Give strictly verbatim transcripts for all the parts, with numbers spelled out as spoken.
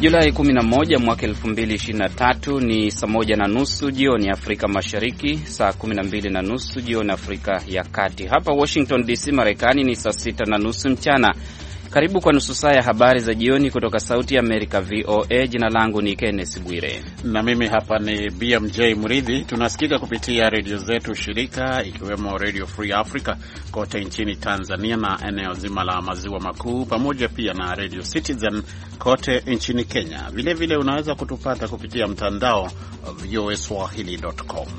Julai kumi na moja mwaka elfu mbili ishirini na tatu, ni saa moja na nusu jioni Afrika Mashariki, saa kumi na mbili na nusu jioni Afrika ya Kati. Hapa Washington D C Marekani ni saa sita na nusu mchana. Karibu kwa nusu saa ya habari za jioni kutoka Sauti ya Amerika V O A. Jina langu ni Kenneth Bwire na mimi hapa ni B M J Mridhi. Tunasikika kupitia redio zetu shirika, ikiwemo Radio Free Africa kote nchini Tanzania na eneo zima la maziwa makuu, pamoja pia na Radio Citizen kote nchini Kenya. Vile vile unaweza kutupata kupitia mtandao v o a swahili dot com.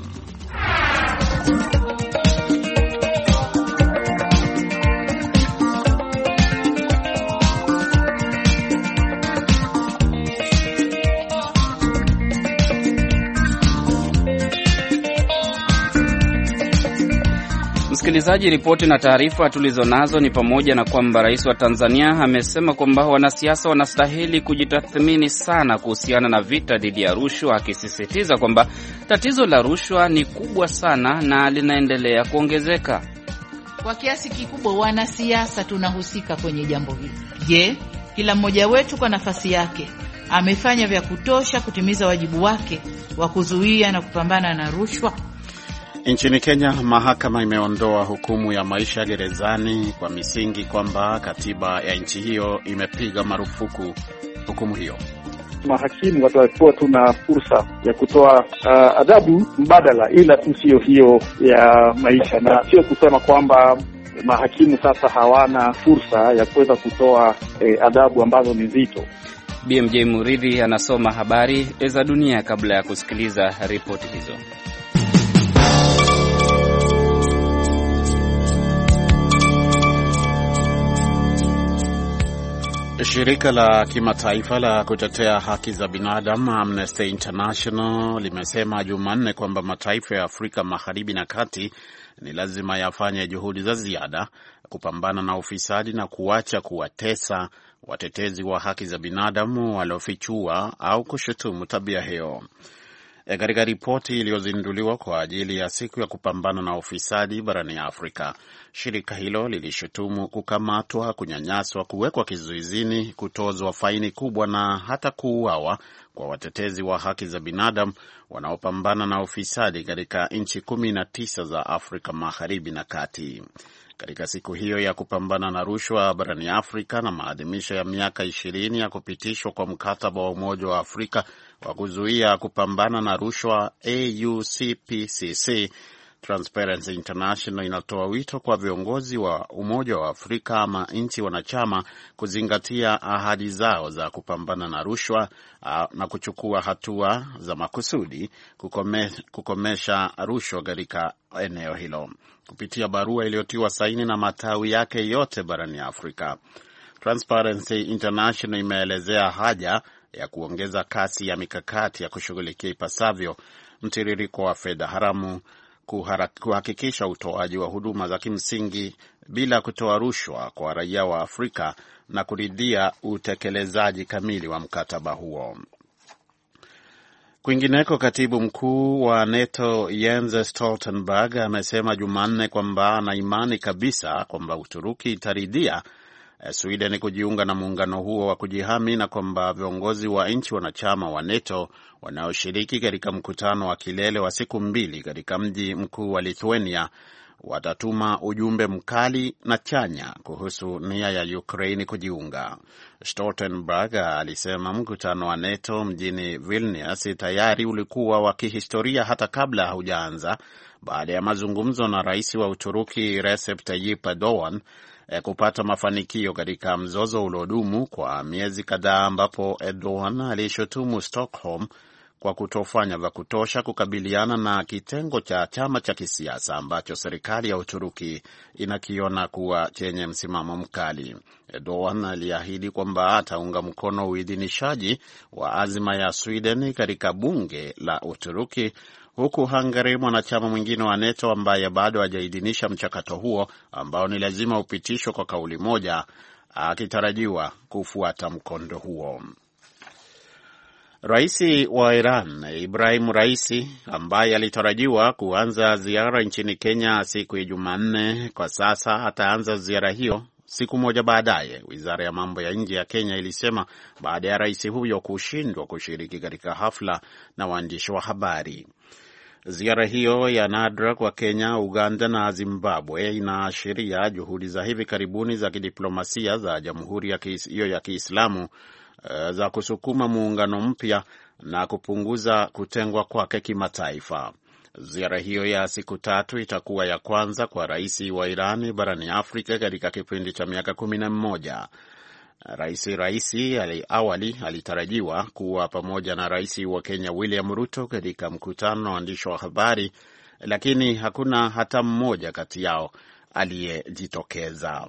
Msikilizaji, ripoti na taarifa tulizonazo ni pamoja na kwamba rais wa Tanzania amesema kwamba wanasiasa wanastahili kujitathmini sana kuhusiana na vita dhidi ya rushwa, akisisitiza kwamba tatizo la rushwa ni kubwa sana na linaendelea kuongezeka. Kwa kiasi kikubwa wanasiasa tunahusika kwenye jambo hili. Je, kila mmoja wetu kwa nafasi yake amefanya vya kutosha kutimiza wajibu wake wa kuzuia na kupambana na rushwa? Nchini Kenya, mahakama imeondoa hukumu ya maisha gerezani kwa misingi kwamba katiba ya nchi hiyo imepiga marufuku hukumu hiyo. Mahakimu watakuwa tuna fursa ya kutoa uh, adhabu mbadala, ila tu sio hiyo ya maisha, na sio kusema kwamba mahakimu sasa hawana fursa ya kuweza kutoa eh, adhabu ambazo ni nzito. B M J Muridhi anasoma habari za dunia kabla ya kusikiliza ripoti hizo. Shirika la kimataifa la kutetea haki za binadamu Amnesty International limesema Jumanne kwamba mataifa ya Afrika Magharibi na Kati ni lazima yafanye juhudi za ziada kupambana na ufisadi na kuacha kuwatesa watetezi wa haki za binadamu waliofichua au kushutumu tabia hiyo. E, katika ripoti iliyozinduliwa kwa ajili ya siku ya kupambana na ufisadi barani Afrika, shirika hilo lilishutumu kukamatwa, kunyanyaswa, kuwekwa kizuizini, kutozwa faini kubwa na hata kuuawa kwa watetezi wa haki za binadamu wanaopambana na ufisadi katika nchi kumi na tisa za Afrika Magharibi na Kati. Katika siku hiyo ya kupambana na rushwa barani Afrika na maadhimisho ya miaka ishirini ya kupitishwa kwa mkataba wa Umoja wa Afrika wa kuzuia kupambana na rushwa A U C P C C, Transparency International inatoa wito kwa viongozi wa Umoja wa Afrika ama nchi wanachama kuzingatia ahadi zao za kupambana na rushwa na kuchukua hatua za makusudi kukome, kukomesha rushwa katika eneo hilo. Kupitia barua iliyotiwa saini na matawi yake yote barani Afrika, Transparency International imeelezea haja ya kuongeza kasi ya mikakati ya kushughulikia ipasavyo mtiririko wa fedha haramu, kuhakikisha utoaji wa huduma za kimsingi bila kutoa rushwa kwa raia wa Afrika na kuridhia utekelezaji kamili wa mkataba huo. Kwingineko, katibu mkuu wa NATO Jens Stoltenberg amesema Jumanne kwamba ana imani kabisa kwamba Uturuki itaridhia Sweden kujiunga na muungano huo wa kujihami na kwamba viongozi wa nchi wanachama wa NATO wanaoshiriki katika mkutano wa kilele wa siku mbili katika mji mkuu wa Lithuania watatuma ujumbe mkali na chanya kuhusu nia ya Ukraine kujiunga. Stoltenberg alisema mkutano wa NATO mjini Vilnius tayari ulikuwa wa kihistoria hata kabla haujaanza, baada ya mazungumzo na rais wa Uturuki Recep Tayyip Erdogan kupata mafanikio katika mzozo uliodumu kwa miezi kadhaa, ambapo Erdogan alishutumu Stockholm kwa kutofanya vya kutosha kukabiliana na kitengo cha chama cha kisiasa ambacho serikali ya Uturuki inakiona kuwa chenye msimamo mkali. Erdogan aliahidi kwamba ataunga mkono uidhinishaji wa azima ya Sweden katika bunge la Uturuki, huku Hungary, mwanachama mwingine wa NATO ambaye bado hajaidhinisha mchakato huo ambao ni lazima upitishwe kwa kauli moja, akitarajiwa kufuata mkondo huo. Raisi wa Iran Ibrahim Raisi, ambaye alitarajiwa kuanza ziara nchini Kenya siku ya Jumanne, kwa sasa ataanza ziara hiyo Siku moja baadaye, wizara ya mambo ya nje ya Kenya ilisema baada ya rais huyo kushindwa kushiriki katika hafla na waandishi wa habari. Ziara hiyo ya nadra kwa Kenya, Uganda na Zimbabwe inaashiria juhudi za hivi karibuni za kidiplomasia za Jamhuri hiyo ya Kiislamu uh, za kusukuma muungano mpya na kupunguza kutengwa kwake kimataifa. Ziara hiyo ya siku tatu itakuwa ya kwanza kwa rais wa Irani barani Afrika katika kipindi cha miaka kumi na mmoja. Rais Raisi ali, awali alitarajiwa kuwa pamoja na rais wa Kenya William Ruto katika mkutano na waandishi wa habari, lakini hakuna hata mmoja kati yao aliyejitokeza.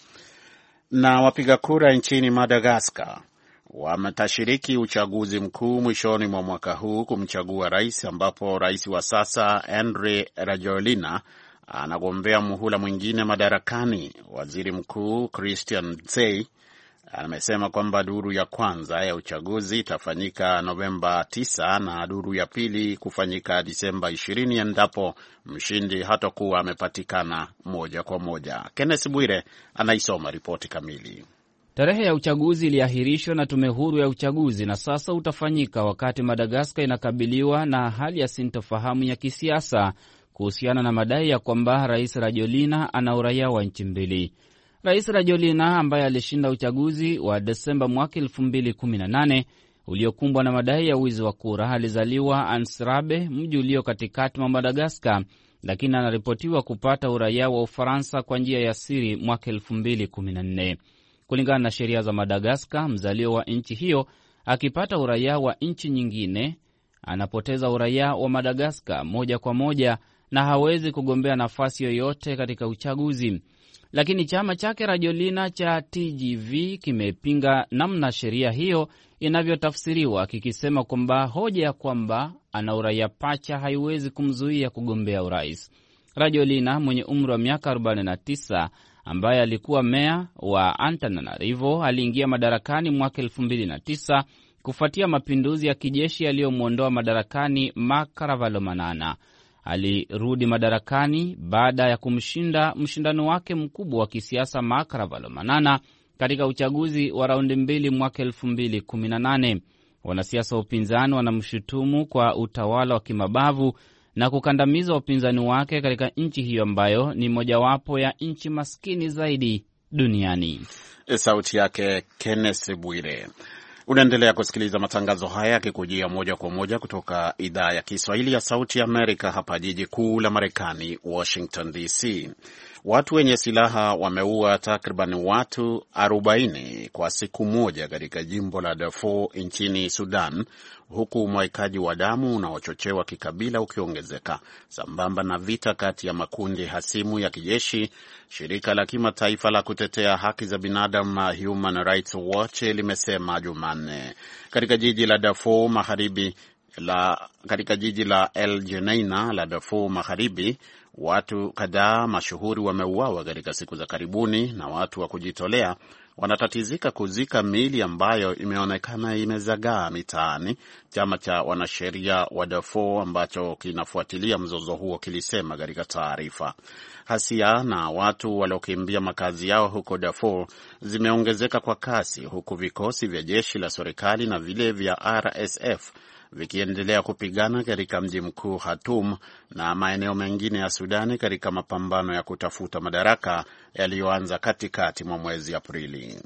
Na wapiga kura nchini Madagascar wametashiriki uchaguzi mkuu mwishoni mwa mwaka huu kumchagua rais, ambapo rais wa sasa Andry Rajoelina anagombea muhula mwingine madarakani. Waziri Mkuu Christian Tsay amesema kwamba duru ya kwanza ya uchaguzi itafanyika Novemba tisa na duru ya pili kufanyika Disemba ishirini endapo mshindi hatakuwa amepatikana moja kwa moja. Kenneth Bwire anaisoma ripoti kamili. Tarehe ya uchaguzi iliahirishwa na tume huru ya uchaguzi na sasa utafanyika wakati Madagaskar inakabiliwa na hali ya sintofahamu ya kisiasa kuhusiana na madai ya kwamba Rais Rajoelina ana uraia wa nchi mbili. Rais Rajoelina ambaye alishinda uchaguzi wa Desemba mwaka elfu mbili kumi na nane uliokumbwa na madai ya wizi wa kura alizaliwa Ansrabe, mji ulio katikati mwa Madagaskar, lakini anaripotiwa kupata uraia wa Ufaransa kwa njia ya siri mwaka elfu mbili kumi na nne. Kulingana na sheria za Madagaskar, mzalio wa nchi hiyo akipata uraia wa nchi nyingine anapoteza uraia wa Madagaskar moja kwa moja na hawezi kugombea nafasi yoyote katika uchaguzi. Lakini chama chake Rajoelina cha T G V kimepinga namna sheria hiyo inavyotafsiriwa, kikisema kwamba hoja ya kwamba ana uraia pacha haiwezi kumzuia kugombea urais. Rajoelina mwenye umri wa miaka arobaini na tisa ambaye alikuwa meya wa Antananarivo aliingia madarakani mwaka elfu mbili na tisa kufuatia mapinduzi ya kijeshi yaliyomwondoa madarakani Marc Ravalomanana. Alirudi madarakani baada ya kumshinda mshindano wake mkubwa wa kisiasa Marc Ravalomanana katika uchaguzi wa raundi mbili mwaka elfu mbili kumi na nane. Wanasiasa wa upinzani wanamshutumu kwa utawala wa kimabavu na kukandamiza upinzani wake katika nchi hiyo ambayo ni mojawapo ya nchi maskini zaidi duniani. Sauti yake Kenneth Bwire. Unaendelea kusikiliza matangazo haya yakikujia moja kwa moja kutoka idhaa ya Kiswahili ya Sauti ya Amerika hapa jiji kuu la Marekani, Washington D C. Watu wenye silaha wameua takriban watu arobaini kwa siku moja katika jimbo la Darfur nchini Sudan, huku umwagaji wa damu unaochochewa kikabila ukiongezeka sambamba na vita kati ya makundi hasimu ya kijeshi. Shirika la kimataifa la kutetea haki za binadamu Human Rights Watch limesema Jumanne katika jiji la Darfur Magharibi la katika jiji la El Geneina la Darfur Magharibi, watu kadhaa mashuhuri wameuawa katika siku za karibuni na watu wa kujitolea wanatatizika kuzika miili ambayo imeonekana imezagaa mitaani. Chama cha wanasheria wa Darfur ambacho kinafuatilia mzozo huo kilisema katika taarifa. Hasia na watu waliokimbia makazi yao huko Darfur zimeongezeka kwa kasi, huku vikosi vya jeshi la serikali na vile vya R S F vikiendelea kupigana katika mji mkuu Khartoum na maeneo mengine ya Sudani katika mapambano ya kutafuta madaraka yaliyoanza katikati mwa mwezi Aprili.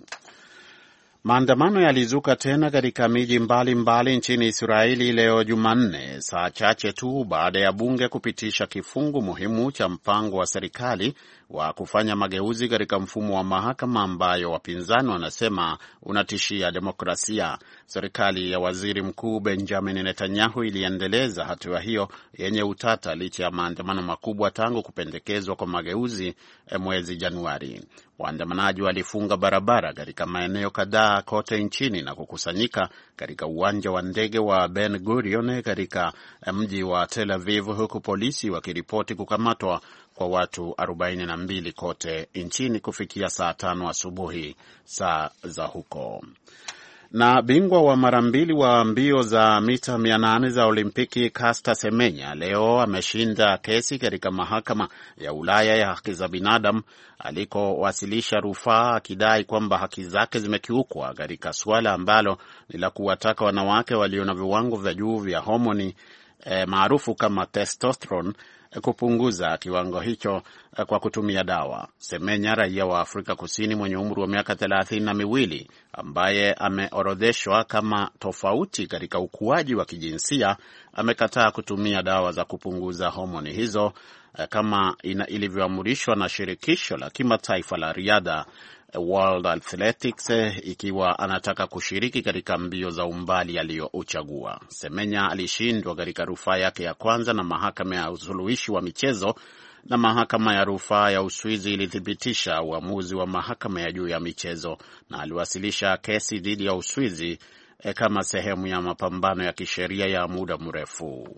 Maandamano yalizuka tena katika miji mbalimbali nchini Israeli leo Jumanne, saa chache tu baada ya bunge kupitisha kifungu muhimu cha mpango wa serikali wa kufanya mageuzi katika mfumo wa mahakama ambayo wapinzani wanasema unatishia demokrasia. Serikali ya Waziri Mkuu Benjamin Netanyahu iliendeleza hatua hiyo yenye utata licha ya maandamano makubwa tangu kupendekezwa kwa mageuzi mwezi Januari. Waandamanaji walifunga barabara katika maeneo kadhaa kote nchini na kukusanyika katika uwanja wa ndege wa Ben Gurion katika mji wa Tel Aviv, huku polisi wakiripoti kukamatwa kwa watu arobaini na mbili kote nchini kufikia saa tano asubuhi saa za huko. Na bingwa wa mara mbili wa mbio za mita mia nane za Olimpiki Caster Semenya leo ameshinda kesi katika mahakama ya Ulaya ya haki za binadamu alikowasilisha rufaa akidai kwamba haki zake zimekiukwa katika suala ambalo ni la kuwataka wanawake walio na viwango vya juu vya homoni e, maarufu kama testosterone kupunguza kiwango hicho kwa kutumia dawa. Semenya, raia wa Afrika Kusini mwenye umri wa miaka thelathini na miwili, ambaye ameorodheshwa kama tofauti katika ukuaji wa kijinsia, amekataa kutumia dawa za kupunguza homoni hizo kama ilivyoamrishwa na shirikisho la kimataifa la riadha World Athletics, ikiwa anataka kushiriki katika mbio za umbali aliyouchagua. Semenya alishindwa katika rufaa yake ya kwanza na mahakama ya usuluhishi wa michezo, na mahakama ya rufaa ya Uswizi ilithibitisha uamuzi wa mahakama ya juu ya michezo, na aliwasilisha kesi dhidi ya Uswizi eh, kama sehemu ya mapambano ya kisheria ya muda mrefu.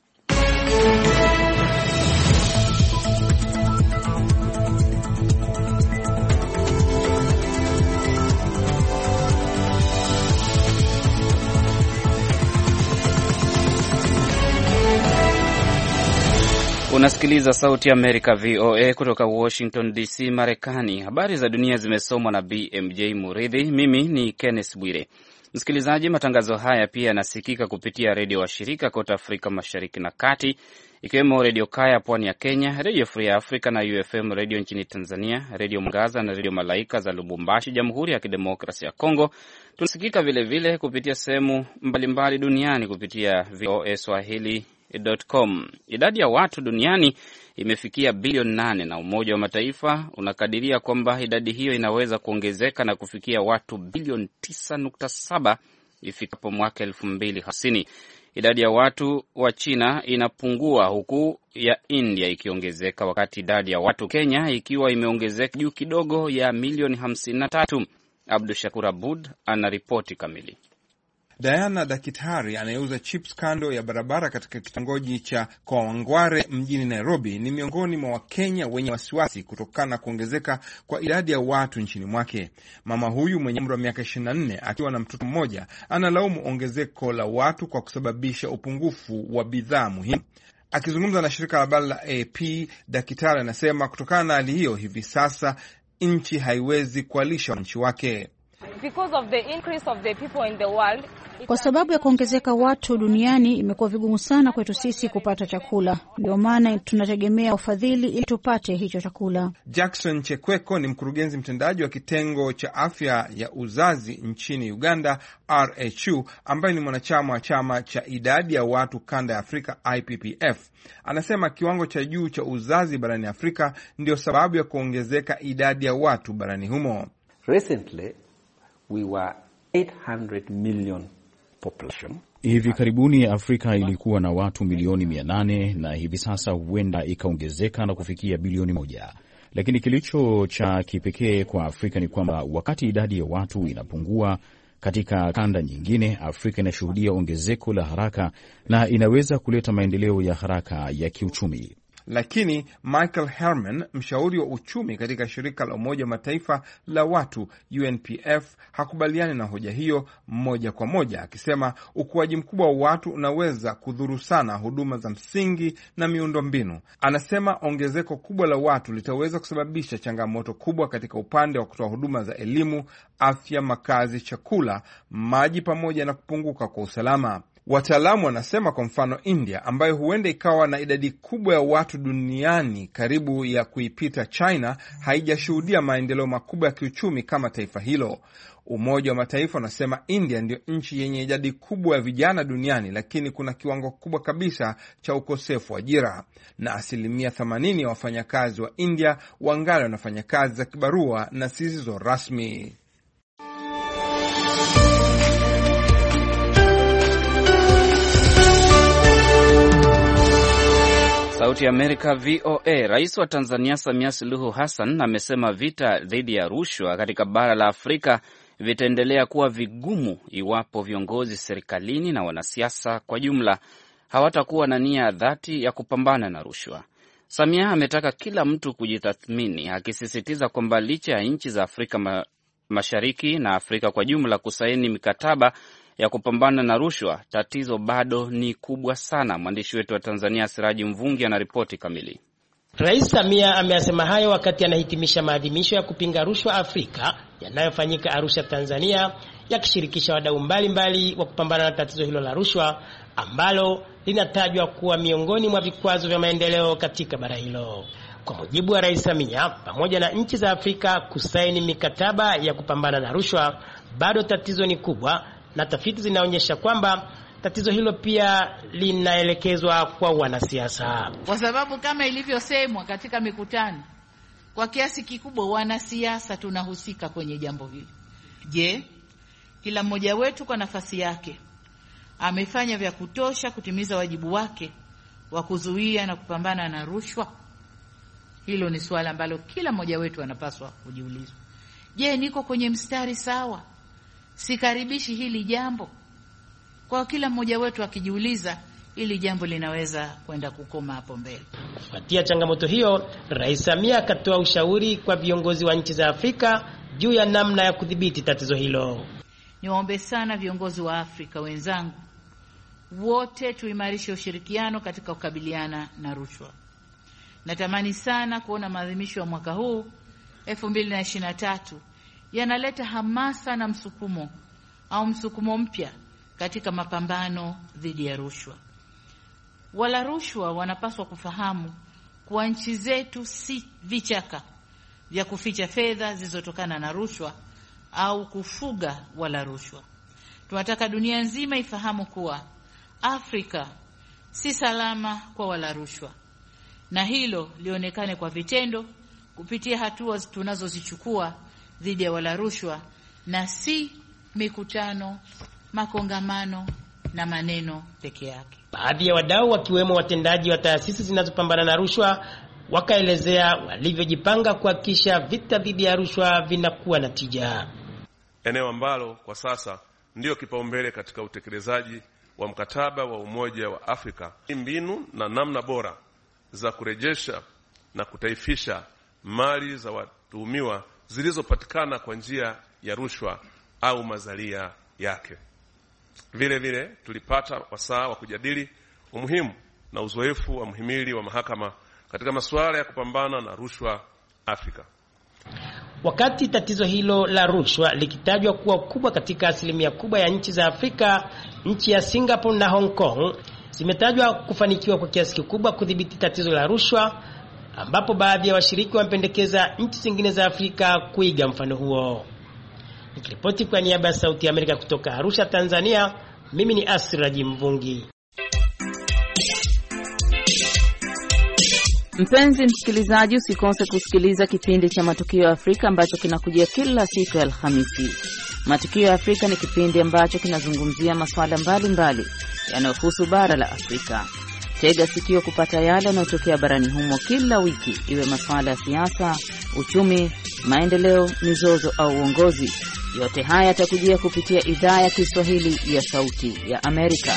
Unasikiliza Sauti ya Amerika V O A kutoka Washington D C, Marekani. Habari za dunia zimesomwa na B M J Muridhi. Mimi ni Kenneth Bwire. Msikilizaji, matangazo haya pia yanasikika kupitia redio wa shirika kote Afrika Mashariki na Kati, ikiwemo Radio Kaya pwani ya Kenya, Radio Free Africa na U F M Radio nchini Tanzania, Radio Mwangaza na Radio Malaika za Lubumbashi, Jamhuri ya Kidemokrasia ya Kongo. Tunasikika vile vile kupitia sehemu mbalimbali duniani kupitia V O A Swahili dot com. Idadi ya watu duniani imefikia bilioni nane na Umoja wa Mataifa unakadiria kwamba idadi hiyo inaweza kuongezeka na kufikia watu bilioni tisa nukta saba ifikapo mwaka elfu mbili hamsini. Idadi ya watu wa China inapungua huku ya India ikiongezeka, wakati idadi ya watu Kenya ikiwa imeongezeka juu kidogo ya milioni hamsini na tatu. Abdul Shakur Abud ana ripoti kamili. Diana Dakitari anayeuza chips kando ya barabara katika kitongoji cha Kawangware mjini Nairobi ni miongoni mwa Wakenya wenye wasiwasi kutokana na kuongezeka kwa idadi ya watu nchini mwake. Mama huyu mwenye umri wa miaka ishirini na nne akiwa na mtoto mmoja analaumu ongezeko la watu kwa kusababisha upungufu wa bidhaa muhimu. Akizungumza na shirika la habari la A P, Dakitari anasema kutokana na hali hiyo hivi sasa nchi haiwezi kualisha wananchi wake. Because of the increase of the people in the world, kwa sababu ya kuongezeka watu duniani imekuwa vigumu sana kwetu sisi kupata chakula. Ndio maana tunategemea ufadhili ili tupate hicho chakula. Jackson Chekweko ni mkurugenzi mtendaji wa kitengo cha afya ya uzazi nchini Uganda R H U, ambaye ni mwanachama wa chama cha idadi ya watu kanda ya Afrika I P P F. Anasema kiwango cha juu cha uzazi barani Afrika ndio sababu ya kuongezeka idadi ya watu barani humo. Recently we were eight hundred million population. Hivi karibuni Afrika ilikuwa na watu milioni mia nane na hivi sasa huenda ikaongezeka na kufikia bilioni moja. Lakini kilicho cha kipekee kwa Afrika ni kwamba wakati idadi ya watu inapungua katika kanda nyingine, Afrika inashuhudia ongezeko la haraka na inaweza kuleta maendeleo ya haraka ya kiuchumi. Lakini Michael Herman, mshauri wa uchumi katika shirika la Umoja Mataifa la watu U N P F, hakubaliani na hoja hiyo moja kwa moja, akisema ukuaji mkubwa wa watu unaweza kudhuru sana huduma za msingi na miundombinu. Anasema ongezeko kubwa la watu litaweza kusababisha changamoto kubwa katika upande wa kutoa huduma za elimu, afya, makazi, chakula, maji pamoja na kupunguka kwa usalama. Wataalamu wanasema kwa mfano India, ambayo huenda ikawa na idadi kubwa ya watu duniani karibu ya kuipita China, haijashuhudia maendeleo makubwa ya kiuchumi kama taifa hilo. Umoja wa Mataifa unasema India ndio nchi yenye idadi kubwa ya vijana duniani, lakini kuna kiwango kubwa kabisa cha ukosefu wa ajira, na asilimia themanini ya wafanyakazi wa India wangali wanafanya kazi za kibarua na zisizo rasmi. Sauti ya Amerika V O A. Rais wa Tanzania Samia Suluhu Hassan amesema vita dhidi ya rushwa katika bara la Afrika vitaendelea kuwa vigumu iwapo viongozi serikalini na wanasiasa kwa jumla hawatakuwa na nia ya dhati ya kupambana na rushwa. Samia ametaka kila mtu kujitathmini, akisisitiza kwamba licha ya nchi za Afrika ma, Mashariki na Afrika kwa jumla kusaini mikataba ya kupambana na rushwa, tatizo bado ni kubwa sana. Mwandishi wetu wa Tanzania Siraji Mvungi anaripoti kamili. Rais Samia ameyasema hayo wakati anahitimisha maadhimisho ya kupinga rushwa Afrika yanayofanyika Arusha, Tanzania, yakishirikisha wadau mbalimbali wa kupambana na tatizo hilo la rushwa ambalo linatajwa kuwa miongoni mwa vikwazo vya maendeleo katika bara hilo. Kwa mujibu wa Rais Samia, pamoja na nchi za Afrika kusaini mikataba ya kupambana na rushwa, bado tatizo ni kubwa, na tafiti zinaonyesha kwamba tatizo hilo pia linaelekezwa kwa wanasiasa. Kwa sababu kama ilivyosemwa katika mikutano, kwa kiasi kikubwa wanasiasa tunahusika kwenye jambo hili. Je, kila mmoja wetu kwa nafasi yake amefanya vya kutosha kutimiza wajibu wake wa kuzuia na kupambana na rushwa? Hilo ni swala ambalo kila mmoja wetu anapaswa kujiuliza. Je, niko kwenye mstari sawa? Sikaribishi hili jambo? Kwa kila mmoja wetu akijiuliza, ili jambo linaweza kwenda kukoma hapo mbele. Kufuatia changamoto hiyo, Rais Samia akatoa ushauri kwa viongozi wa nchi za Afrika juu ya namna ya kudhibiti tatizo hilo. Niwaombe sana viongozi wa Afrika wenzangu, wote tuimarishe ushirikiano katika kukabiliana na rushwa. Natamani sana kuona maadhimisho ya mwaka huu elfu mbili na ishirini na tatu yanaleta hamasa na msukumo au msukumo mpya katika mapambano dhidi ya rushwa. Wala rushwa wanapaswa kufahamu kuwa nchi zetu si vichaka vya kuficha fedha zilizotokana na rushwa au kufuga wala rushwa. Tunataka dunia nzima ifahamu kuwa Afrika si salama kwa wala rushwa, na hilo lionekane kwa vitendo kupitia hatua tunazozichukua dhidi ya wala rushwa, na si mikutano, makongamano na maneno peke yake. Baadhi ya wadau wakiwemo watendaji wa taasisi zinazopambana na rushwa wakaelezea walivyojipanga kuhakikisha vita dhidi ya rushwa vinakuwa na tija. Eneo ambalo kwa sasa ndio kipaumbele katika utekelezaji wa mkataba wa Umoja wa Afrika, mbinu na namna bora za kurejesha na kutaifisha mali za watuhumiwa zilizopatikana kwa njia ya rushwa au mazalia yake. Vile vile tulipata wasaa wa kujadili umuhimu na uzoefu wa mhimili wa mahakama katika masuala ya kupambana na rushwa Afrika. Wakati tatizo hilo la rushwa likitajwa kuwa kubwa katika asilimia kubwa ya nchi za Afrika, nchi ya Singapore na Hong Kong zimetajwa kufanikiwa kwa kiasi kikubwa kudhibiti tatizo la rushwa, ambapo baadhi ya washiriki wamependekeza nchi zingine za Afrika kuiga mfano huo. Nikiripoti kwa niaba ya Sauti ya Amerika kutoka Arusha, Tanzania, mimi ni Asiraji Mvungi. Mpenzi msikilizaji, usikose kusikiliza kipindi cha Matukio ya Afrika ambacho kinakujia kila siku ya Alhamisi. Matukio ya Afrika ni kipindi ambacho kinazungumzia masuala mbalimbali yanayohusu bara la Afrika. Tega sikio kupata yale yanayotokea barani humo kila wiki, iwe masuala ya siasa, uchumi, maendeleo, mizozo au uongozi. Yote haya yatakujia kupitia idhaa ya Kiswahili ya Sauti ya Amerika.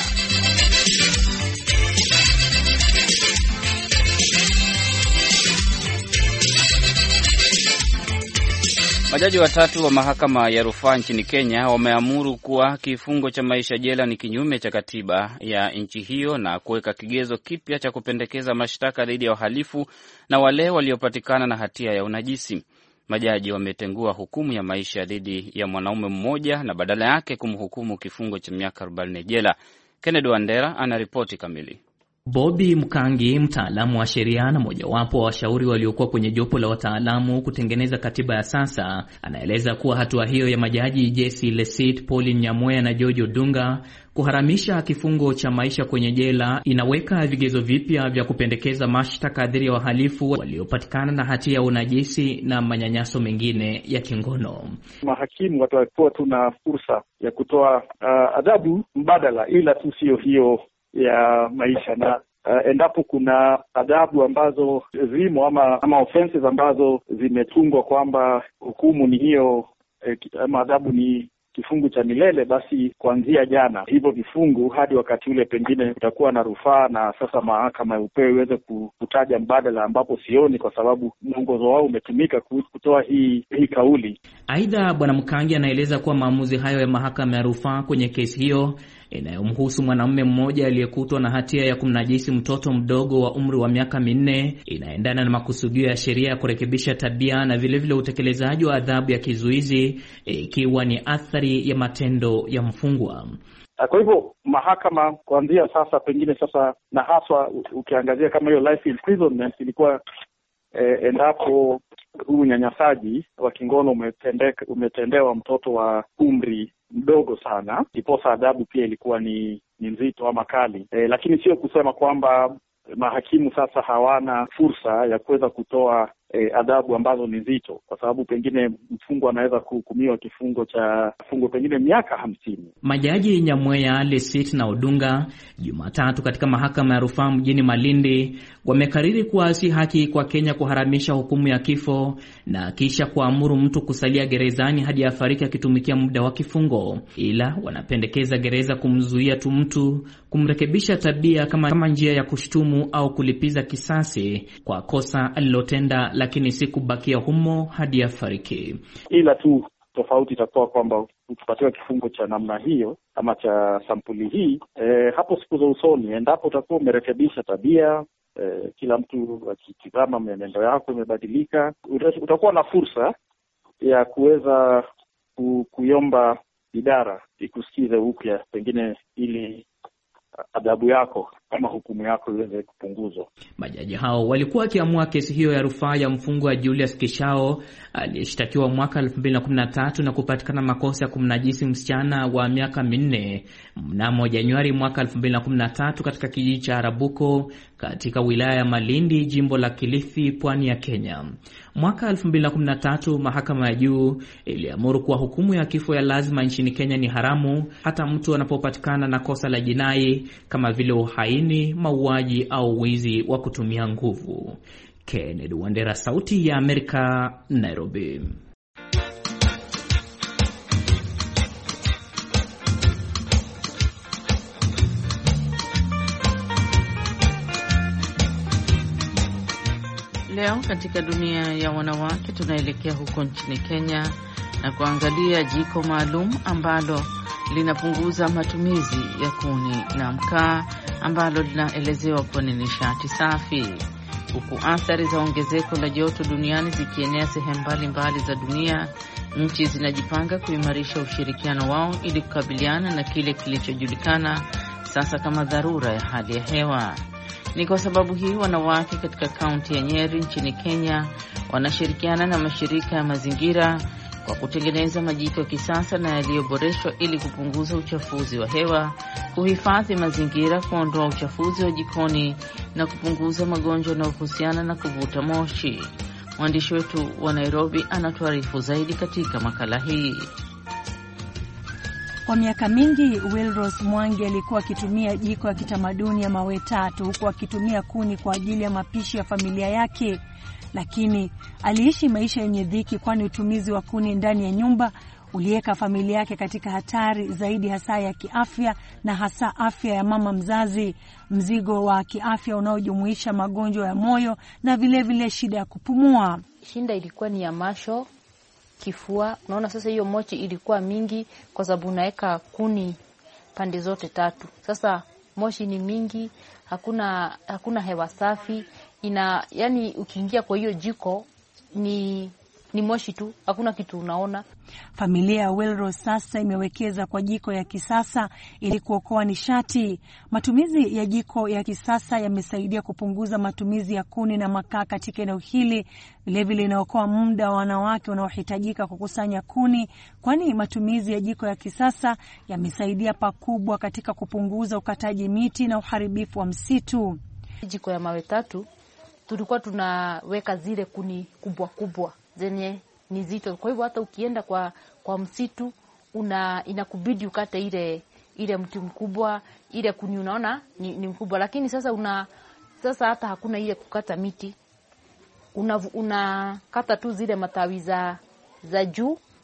Majaji watatu wa mahakama ya rufaa nchini Kenya wameamuru kuwa kifungo cha maisha jela ni kinyume cha katiba ya nchi hiyo na kuweka kigezo kipya cha kupendekeza mashtaka dhidi ya wahalifu na wale waliopatikana na hatia ya unajisi. Majaji wametengua hukumu ya maisha dhidi ya mwanaume mmoja na badala yake kumhukumu kifungo cha miaka arobaini jela. Kennedy Wandera anaripoti kamili. Bobby Mkangi, mtaalamu wa sheria na mojawapo wa washauri waliokuwa kwenye jopo la wataalamu kutengeneza katiba ya sasa, anaeleza kuwa hatua hiyo ya majaji Jesse Lesit, Pauline Nyamweya na George Odunga kuharamisha kifungo cha maisha kwenye jela inaweka vigezo vipya vya kupendekeza mashtaka dhidi ya wahalifu waliopatikana na hatia ya unajisi na manyanyaso mengine ya kingono. Mahakimu watakuwa tuna fursa ya kutoa uh, adhabu mbadala, ila tu sio hiyo ya maisha, na uh, endapo kuna adhabu ambazo zimo ama ama offenses ambazo zimetungwa kwamba hukumu ni hiyo eh, ama adhabu ni kifungu cha milele, basi kuanzia jana hivyo vifungu hadi wakati ule pengine utakuwa na rufaa, na sasa mahakama ya upeo iweze kutaja mbadala, ambapo sioni, kwa sababu mwongozo wao umetumika kutoa hii hii kauli. Aidha, Bwana Mkangi anaeleza kuwa maamuzi hayo ya mahakama ya rufaa kwenye kesi hiyo inayomhusu mwanamume mmoja aliyekutwa na hatia ya kumnajisi mtoto mdogo wa umri wa miaka minne inaendana na makusudio ya sheria ya kurekebisha tabia na vilevile utekelezaji wa adhabu ya kizuizi ikiwa e, ni athari ya matendo ya mfungwa. Kwa hivyo mahakama kuanzia sasa, pengine sasa, na haswa ukiangazia kama hiyo life imprisonment ilikuwa eh, endapo huu unyanyasaji wa kingono umetendeka umetendewa mtoto wa umri mdogo sana, iposa adhabu pia ilikuwa ni ni nzito ama kali. E, lakini sio kusema kwamba mahakimu sasa hawana fursa ya kuweza kutoa e, adhabu ambazo ni nzito, kwa sababu pengine mfungwa anaweza kuhukumiwa kifungo cha fungo pengine miaka hamsini. Majaji Nyamweya, Lesit na Odunga Jumatatu katika mahakama ya rufaa mjini Malindi wamekariri kuwa si haki kwa Kenya kuharamisha hukumu ya kifo na kisha kuamuru mtu kusalia gerezani hadi afariki akitumikia muda wa kifungo, ila wanapendekeza gereza kumzuia tu mtu, kumrekebisha tabia kama, kama njia ya kushtumu au kulipiza kisasi kwa kosa alilotenda, lakini si kubakia humo hadi afariki. Ila tu tofauti itakuwa kwamba ukipatiwa kifungo cha namna hiyo ama cha sampuli hii e, hapo siku za usoni, endapo utakuwa umerekebisha tabia, e, kila mtu akitizama mwenendo yako imebadilika, utakuwa na fursa ya kuweza ku, kuiomba idara ikusikize upya, pengine ili adhabu yako kama hukumu yako iweze kupunguzwa. Majaji hao walikuwa wakiamua kesi hiyo ya rufaa ya mfungwa Julius Kishao aliyeshtakiwa mwaka elfu mbili na kumi na tatu na kupatikana makosa ya kumnajisi msichana wa miaka minne mnamo Januari mwaka elfu mbili na kumi na tatu katika kijiji cha Arabuko katika wilaya ya Malindi, jimbo la Kilifi, pwani ya Kenya. Mwaka elfu mbili na kumi na tatu mahakama ya juu iliamuru kuwa hukumu ya kifo ya lazima nchini Kenya ni haramu hata mtu anapopatikana na kosa la jinai kama vile uhaini, mauaji au wizi wa kutumia nguvu. Kennedy Wandera, Sauti ya Amerika, Nairobi. Leo katika dunia ya wanawake tunaelekea huko nchini Kenya na kuangalia jiko maalum ambalo linapunguza matumizi ya kuni na mkaa, ambalo linaelezewa kuwa ni nishati safi, huku athari za ongezeko la joto duniani zikienea sehemu mbalimbali za dunia. Nchi zinajipanga kuimarisha ushirikiano wao ili kukabiliana na kile kilichojulikana sasa kama dharura ya hali ya hewa. Ni kwa sababu hii wanawake katika kaunti ya Nyeri nchini Kenya wanashirikiana na mashirika ya mazingira kwa kutengeneza majiko ya kisasa na yaliyoboreshwa ili kupunguza uchafuzi wa hewa, kuhifadhi mazingira, kuondoa uchafuzi wa jikoni na kupunguza magonjwa yanayohusiana na kuvuta moshi. Mwandishi wetu wa Nairobi anatuarifu zaidi katika makala hii. Kwa miaka mingi Wilrose Mwangi alikuwa akitumia jiko ya kitamaduni ya mawe tatu, huku akitumia kuni kwa ajili ya mapishi ya familia yake. Lakini aliishi maisha yenye dhiki, kwani utumizi wa kuni ndani ya nyumba uliweka familia yake katika hatari zaidi, hasa ya kiafya na hasa afya ya mama mzazi. Mzigo wa kiafya unaojumuisha magonjwa ya moyo na vile vile shida ya kupumua. Shinda ilikuwa ni ya masho, kifua. Unaona sasa hiyo mochi ilikuwa mingi kwa sababu unaweka kuni pande zote tatu. Sasa moshi ni mingi, hakuna hakuna hewa safi. Ina yani ukiingia kwa hiyo jiko ni ni moshi tu, hakuna kitu unaona. Familia ya Wilrose sasa imewekeza kwa jiko ya kisasa ili kuokoa nishati. Matumizi ya jiko ya kisasa yamesaidia kupunguza matumizi ya kuni na makaa katika eneo hili. Vile vile inaokoa muda wa wanawake wanaohitajika kukusanya kuni, kwani matumizi ya jiko ya kisasa yamesaidia pakubwa katika kupunguza ukataji miti na uharibifu wa msitu. Jiko ya mawe tatu tulikuwa tunaweka zile kuni kubwa kubwa zenye ni zito. Kwa hivyo hata ukienda kwa kwa msitu una inakubidi ukate ile ile mti mkubwa, ile kuni unaona ni, ni mkubwa, lakini sasa una sasa hata hakuna ile kukata miti. Una unakata tu zile matawi za za juu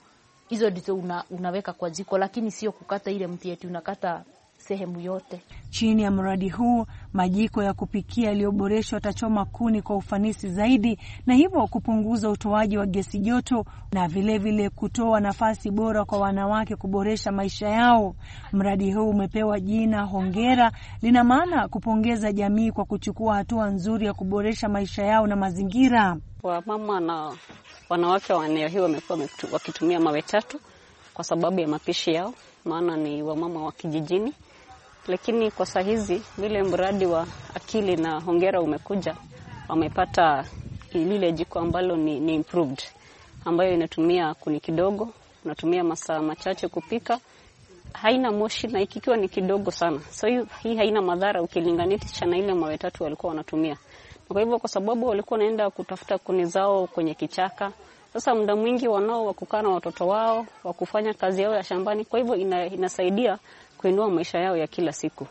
hizo ndizo una, unaweka kwa jiko, lakini sio kukata ile mti eti unakata sehemu yote. Chini ya mradi huu, majiko ya kupikia yaliyoboreshwa yatachoma kuni kwa ufanisi zaidi na hivyo kupunguza utoaji wa gesi joto na vile vile kutoa nafasi bora kwa wanawake kuboresha maisha yao. Mradi huu umepewa jina Hongera, lina maana kupongeza jamii kwa kuchukua hatua nzuri ya kuboresha maisha yao na mazingira. Wamama na wanawake wa eneo hili wamekuwa wakitumia mawe tatu kwa sababu ya mapishi yao, maana ni wamama wa kijijini. Lakini kwa saa hizi vile mradi wa Akili na Hongera umekuja, wamepata lile jiko ambalo ni, ni improved, ambayo inatumia kuni kidogo, unatumia masaa machache kupika, haina moshi na ikiwa ni kidogo sana. So hii haina madhara ukilinganisha na ile mawe tatu walikuwa wanatumia. Kwa hivyo kwa sababu walikuwa wanaenda kutafuta kuni zao kwenye kichaka, sasa muda mwingi wanao wa kukaa na watoto wao, wa kufanya kazi yao ya shambani, kwa hivyo ina, inasaidia kuinua maisha yao ya kila siku.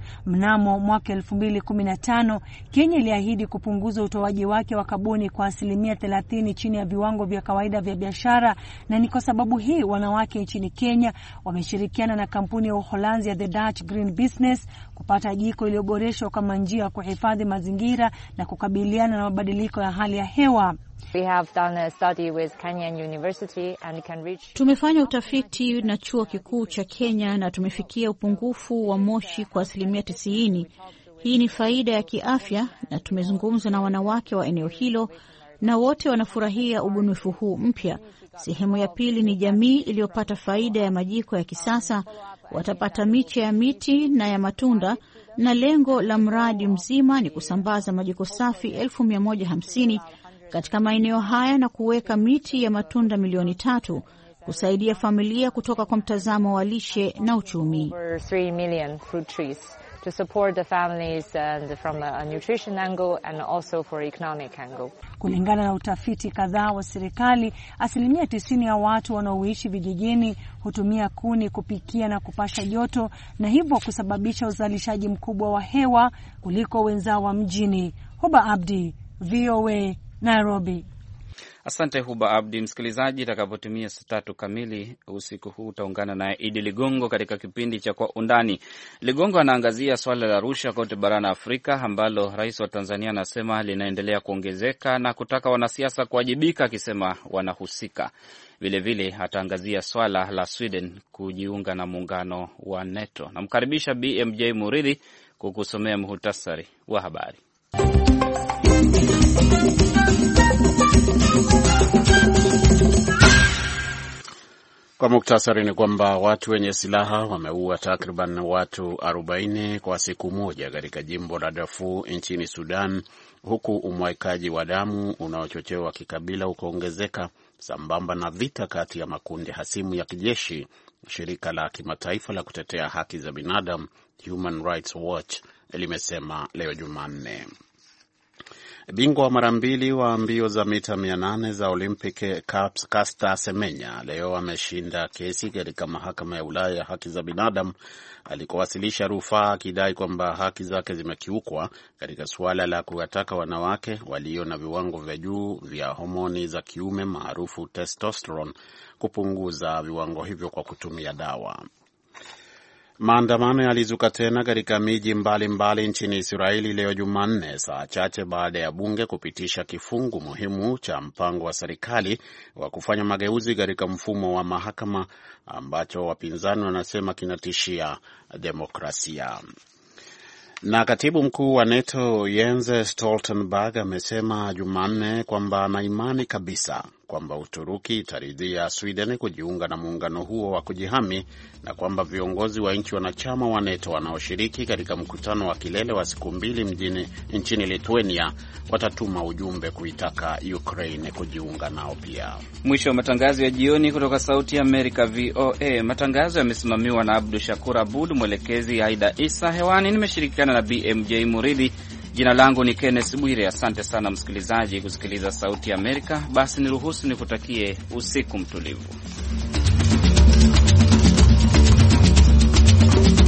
Mnamo mwaka elfu mbili kumi na tano, Kenya iliahidi kupunguza utoaji wake wa kaboni kwa asilimia thelathini chini ya viwango vya kawaida vya biashara, na ni kwa sababu hii wanawake nchini Kenya wameshirikiana na kampuni ya Uholanzi ya The Dutch Green Business kupata jiko iliyoboreshwa kama njia ya kuhifadhi mazingira na kukabiliana na mabadiliko ya hali ya hewa. We have done a study with Kenyan University and can reach... Tumefanya utafiti na chuo kikuu cha Kenya na tumefikia upungufu wa moshi kwa asilimia tisini. Hii ni faida ya kiafya na tumezungumza na wanawake wa eneo hilo na wote wanafurahia ubunifu huu mpya. Sehemu ya pili ni jamii iliyopata faida ya majiko ya kisasa, watapata miche ya miti na ya matunda, na lengo la mradi mzima ni kusambaza majiko safi elfu mia moja hamsini katika maeneo haya na kuweka miti ya matunda milioni tatu kusaidia familia kutoka kwa mtazamo wa lishe na uchumi. three million fruit trees to support the families and from a nutrition angle and also for economic angle. Kulingana na utafiti kadhaa wa serikali, asilimia tisini ya watu wanaoishi vijijini hutumia kuni kupikia na kupasha joto, na hivyo kusababisha uzalishaji mkubwa wa hewa kuliko wenzao wa mjini. Huba Abdi, V O A, Nairobi. Asante Huba Abdi. Msikilizaji, itakapotimia saa tatu kamili usiku huu utaungana naye Idi Ligongo katika kipindi cha Kwa Undani. Ligongo anaangazia swala la rushwa kote barani Afrika ambalo rais wa Tanzania anasema linaendelea kuongezeka na kutaka wanasiasa kuwajibika, akisema wanahusika. Vilevile ataangazia swala la Sweden kujiunga na muungano wa NATO. Namkaribisha B M J Muridhi kukusomea muhtasari wa habari. Kwa muktasari ni kwamba watu wenye silaha wameua takriban watu arobaini kwa siku moja katika jimbo la Darfur nchini Sudan, huku umwaikaji wa damu unaochochewa kikabila ukaongezeka sambamba na vita kati ya makundi hasimu ya kijeshi. Shirika la kimataifa la kutetea haki za binadamu Human Rights Watch limesema leo Jumanne. Bingwa wa mara mbili wa mbio za mita mia nane za Olympic Caster Semenya leo ameshinda kesi katika mahakama ya Ulaya ya haki za binadamu alikowasilisha rufaa akidai kwamba haki zake zimekiukwa katika suala la kuwataka wanawake walio na viwango vya juu vya homoni za kiume maarufu testosterone kupunguza viwango hivyo kwa kutumia dawa. Maandamano yalizuka tena katika miji mbalimbali nchini Israeli leo Jumanne, saa chache baada ya bunge kupitisha kifungu muhimu cha mpango wa serikali wa kufanya mageuzi katika mfumo wa mahakama ambacho wapinzani wanasema kinatishia demokrasia. Na katibu mkuu wa NATO Jens Stoltenberg amesema Jumanne kwamba ana imani kabisa kwamba Uturuki itaridhia Sweden kujiunga na muungano huo wa kujihami na kwamba viongozi wa nchi wanachama wa NATO wanaoshiriki katika mkutano wa kilele wa siku mbili mjini nchini Lithuania watatuma ujumbe kuitaka Ukraine kujiunga nao pia. Mwisho wa matangazo ya jioni kutoka Sauti ya Amerika V O A. Matangazo yamesimamiwa na Abdu Shakur Abud, mwelekezi Aida Isa. Hewani nimeshirikiana na B M J Muridhi. Jina langu ni Kenneth Bwire. Asante sana msikilizaji kusikiliza Sauti ya Amerika. Basi niruhusu nikutakie usiku mtulivu.